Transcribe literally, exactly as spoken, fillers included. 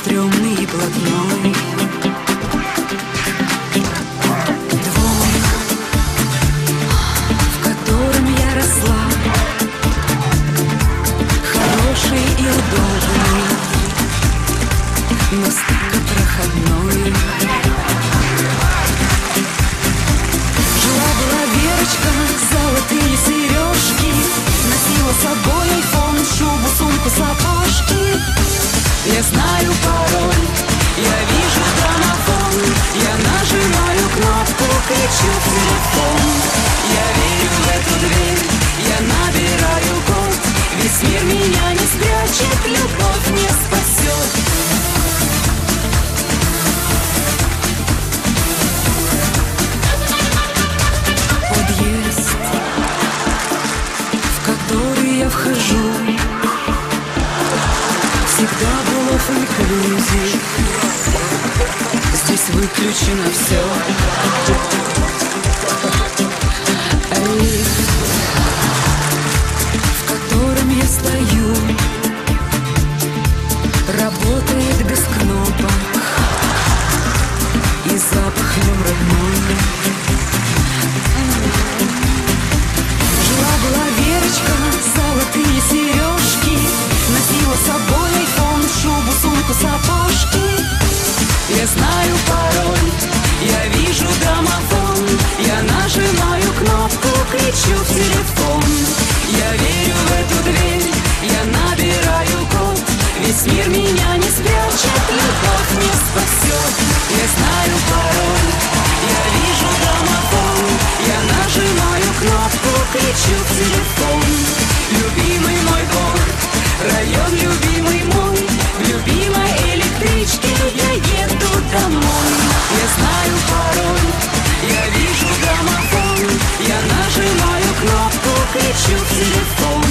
стрёмный и блатной. Двор, в котором я росла, хороший и удобный, но столько проходной. Жила-была Верочка, золотые сережки, носила с собой айфон, шубу, сумку, сапожки. Я знаю пароль, я вижу домофон, я нажимаю кнопку, кричу в телефон. Я верю в эту дверь, я набираю код, весь мир меня не спрячет, любовь не спасет. Подъезд, в который я вхожу, всегда был all-inclusive. Здесь выключено все. Лифт, в котором я стою, работает без кнопок, и запах в нем родной. Жила-была Верочка, золотые сережки, носила с собой айфон, шубу, сумку, сапожки. Я знаю пароль, я вижу домофон, я нажимаю кнопку, кричу в телефон. Я верю в эту дверь, я набираю код, весь мир меня не спрячет, любовь не спасет. Я знаю пароль, я вижу домофон, я нажимаю кнопку, кричу в телефон. Любимый мой двор, район любимый мой, в любимой электричке я еду домой. Я знаю пароль, я вижу домофон, я нажимаю кнопку, кричу в телефон.